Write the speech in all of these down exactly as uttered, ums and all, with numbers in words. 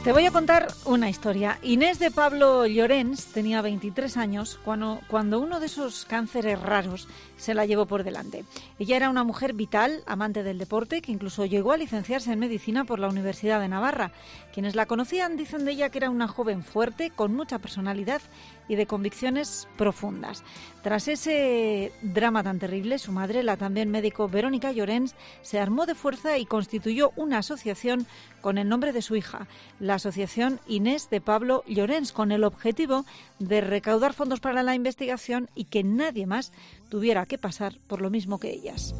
Te voy a contar una historia. Inés de Pablo Llorens tenía veintitrés años cuando, cuando uno de esos cánceres raros se la llevó por delante. Ella era una mujer vital, amante del deporte, que incluso llegó a licenciarse en medicina por la Universidad de Navarra. Quienes la conocían dicen de ella que era una joven fuerte, con mucha personalidad y de convicciones profundas. Tras ese drama tan terrible, su madre, la también médico Verónica Llorens, se armó de fuerza y constituyó una asociación con el nombre de su hija, la Asociación Inés de Pablo Llorens, con el objetivo de recaudar fondos para la investigación y que nadie más tuviera que pasar por lo mismo que ellas.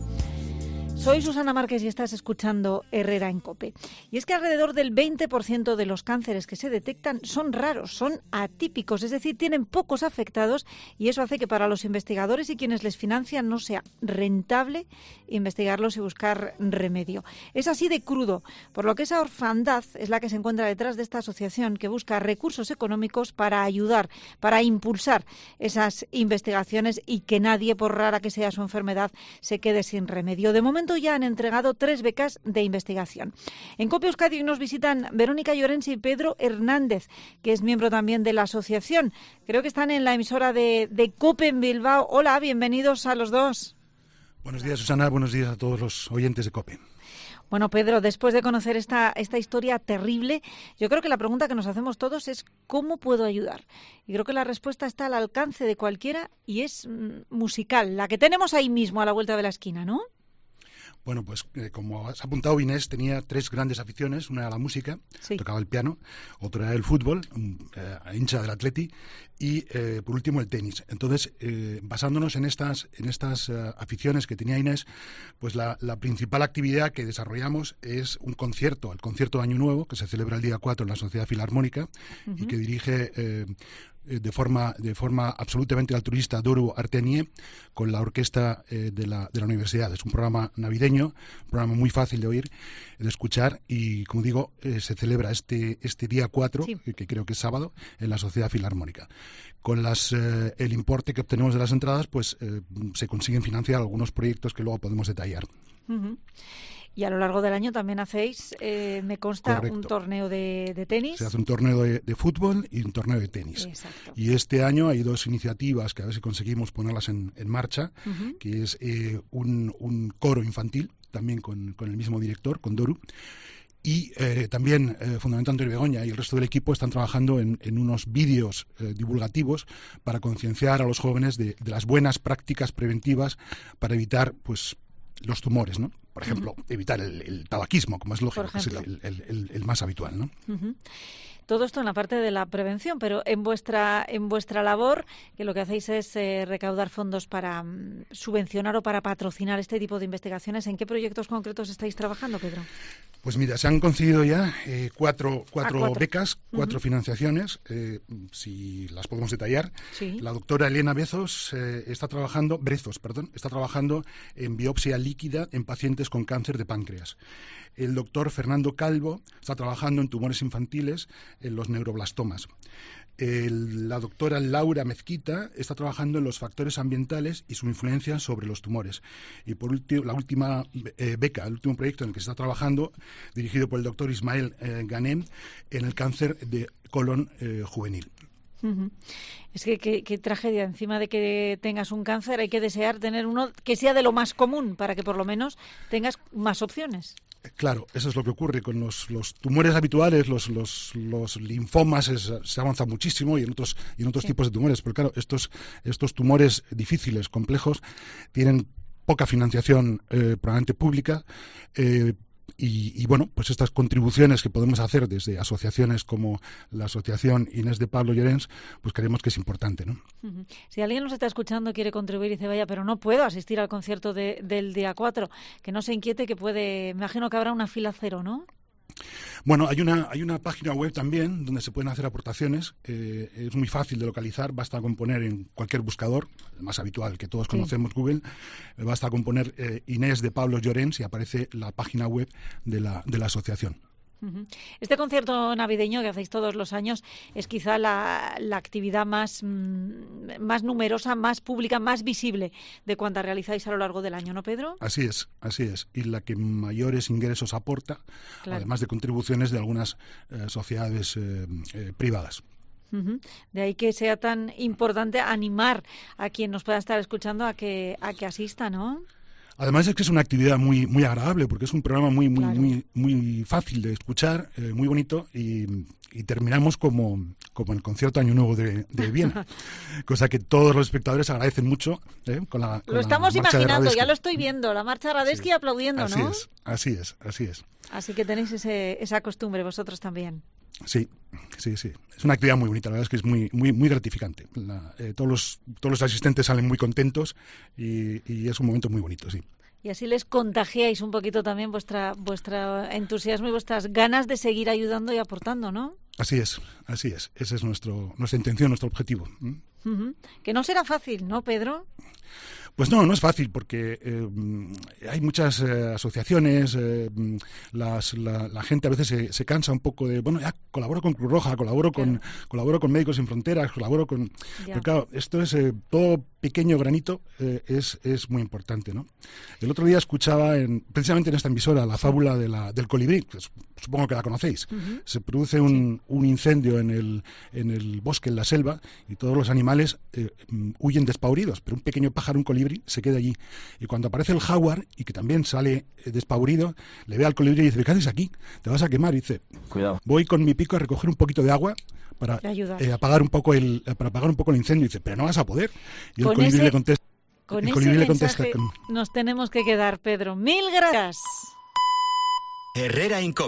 Soy Susana Márquez y estás escuchando Herrera en COPE. Y es que alrededor del veinte por ciento de los cánceres que se detectan son raros, son atípicos, es decir, tienen pocos afectados, y eso hace que para los investigadores y quienes les financian no sea rentable investigarlos y buscar remedio. Es así de crudo, por lo que esa orfandad es la que se encuentra detrás de esta asociación que busca recursos económicos para ayudar, para impulsar esas investigaciones y que nadie, por rara que sea su enfermedad, se quede sin remedio. De momento ya han entregado tres becas de investigación. En COPE Euskadi nos visitan Verónica Llorens y Pedro Hernández, que es miembro también de la asociación. Creo que están en la emisora de, de COPE en Bilbao. Hola, bienvenidos a los dos. Buenos días, Susana. Buenos días a todos los oyentes de COPE. Bueno, Pedro, después de conocer esta, esta historia terrible, yo creo que la pregunta que nos hacemos todos es ¿cómo puedo ayudar? Y creo que la respuesta está al alcance de cualquiera y es mm, musical, la que tenemos ahí mismo a la vuelta de la esquina, ¿no? Bueno, pues eh, como has apuntado, Inés tenía tres grandes aficiones. Una era la música, sí. Tocaba el piano, otra era el fútbol, eh, hincha del Atleti, y eh, por último el tenis. Entonces, eh, basándonos en estas, en estas uh, aficiones que tenía Inés, pues la, la principal actividad que desarrollamos es un concierto, el concierto de Año Nuevo, que se celebra el día cuatro en la Sociedad Filarmónica, uh-huh. y que dirige Eh, de forma de forma absolutamente altruista Doru Artenie con la orquesta eh, de, la, de la universidad. Es un programa navideño, un programa muy fácil de oír, de escuchar, y como digo, eh, se celebra este este día cuatro, sí. que creo que es sábado, en la Sociedad Filarmónica. Con las eh, el importe que obtenemos de las entradas, pues eh, se consiguen financiar algunos proyectos que luego podemos detallar. Uh-huh. Y a lo largo del año también hacéis, eh, me consta, Correcto. un torneo de, de tenis. Se hace un torneo de, de fútbol y un torneo de tenis. Exacto. Y este año hay dos iniciativas que a ver si conseguimos ponerlas en, en marcha, uh-huh. que es eh, un, un coro infantil, también con, con el mismo director, con Doru. Y eh, también eh, Fundamental Antonio Begoña y el resto del equipo están trabajando en, en unos vídeos eh, divulgativos para concienciar a los jóvenes de, de las buenas prácticas preventivas para evitar, pues, los tumores, ¿no? Por ejemplo, uh-huh. evitar el, el tabaquismo, como es lógico, que es el, el, el, el más habitual, ¿no? Uh-huh. Todo esto en la parte de la prevención, pero en vuestra en vuestra labor, que lo que hacéis es eh, recaudar fondos para um, subvencionar o para patrocinar este tipo de investigaciones. ¿En qué proyectos concretos estáis trabajando, Pedro? Pues mira, se han concedido ya eh, cuatro, cuatro, ah, cuatro becas, cuatro uh-huh. financiaciones, eh, si las podemos detallar. Sí. La doctora Elena Bezos eh, está trabajando, Brezos, perdón, está trabajando en biopsia líquida en pacientes con cáncer de páncreas. El doctor Fernando Calvo está trabajando en tumores infantiles, en los neuroblastomas. El, la doctora Laura Mezquita está trabajando en los factores ambientales y su influencia sobre los tumores. Y por último, la última eh, beca, el último proyecto en el que se está trabajando, dirigido por el doctor Ismael eh, Ganem, en el cáncer de colon eh, juvenil. Uh-huh. Es que qué tragedia. Encima de que tengas un cáncer, hay que desear tener uno que sea de lo más común, para que por lo menos tengas más opciones. Claro, eso es lo que ocurre con los, los tumores habituales, los, los, los linfomas, es, se avanza muchísimo, y en otros, y en otros sí. tipos de tumores. Pero claro, estos, estos tumores difíciles, complejos, tienen poca financiación eh, probablemente pública, eh, Y, y bueno, pues estas contribuciones que podemos hacer desde asociaciones como la Asociación Inés de Pablo Llorens, pues creemos que es importante, ¿no? Uh-huh. Si alguien nos está escuchando y quiere contribuir y dice, vaya, pero no puedo asistir al concierto de, del día cuatro, que no se inquiete, que puede, me imagino que habrá una fila cero, ¿no? Bueno, hay una hay una página web también donde se pueden hacer aportaciones. Eh, es muy fácil de localizar, basta con poner en cualquier buscador, el más habitual que todos conocemos, sí. Google, eh, basta con poner eh, Inés de Pablo Llorens y aparece la página web de la, de la asociación. Este concierto navideño que hacéis todos los años es quizá la, la actividad más, mmm, más numerosa, más pública, más visible de cuantas realizáis a lo largo del año, ¿no, Pedro? Así es, así es. Y la que mayores ingresos aporta, claro, además de contribuciones de algunas eh, sociedades eh, eh, privadas. Uh-huh. De ahí que sea tan importante animar a quien nos pueda estar escuchando a que, a que asista, ¿no? Además es que es una actividad muy muy agradable porque es un programa muy muy claro. muy muy fácil de escuchar, eh, muy bonito y, y terminamos como como el concierto Año Nuevo de, de Viena, cosa que todos los espectadores agradecen mucho. ¿eh? Con la, con lo estamos la marcha imaginando, ya lo estoy viendo, la marcha Radetzky sí, aplaudiendo, así ¿no? Es, así es, así es. Así que tenéis ese, esa costumbre vosotros también. Sí, sí, sí. Es una actividad muy bonita, la verdad es que es muy muy muy gratificante. La, eh, todos los todos los asistentes salen muy contentos y, y es un momento muy bonito, sí. Y así les contagiáis un poquito también vuestra vuestro entusiasmo y vuestras ganas de seguir ayudando y aportando, ¿no? Así es, así es. Esa es nuestro nuestra intención, nuestro objetivo. ¿Mm? Uh-huh. Que no será fácil, ¿no, Pedro? Pues no, no es fácil porque eh, hay muchas eh, asociaciones, eh, las, la, la gente a veces se, se cansa un poco de, bueno, ya colaboro con Cruz Roja, colaboro con claro. colaboro con Médicos Sin Fronteras, colaboro con... Pero claro, esto es, eh, todo pequeño granito eh, es, es muy importante, ¿no? El otro día escuchaba, en, precisamente en esta emisora, la fábula de la, del colibrí, pues, supongo que la conocéis. Uh-huh. Se produce un, sí. un incendio en el, en el bosque, en la selva, y todos los animales eh, huyen despavoridos, pero un pequeño pájaro, un colibrí, se queda allí. Y cuando aparece el jaguar, y que también sale eh, despavorido, le ve al colibrí y dice, ¿qué haces aquí? ¿Te vas a quemar? Y dice, cuidado, voy con mi pico a recoger un poquito de agua para eh, apagar un poco el para apagar un poco el incendio. Y dice, pero no vas a poder. Y el con colibrí ese, le contesta. Con el colibrí ese le contesta mensaje con... nos tenemos que quedar, Pedro. Mil gracias. Herrera Incope.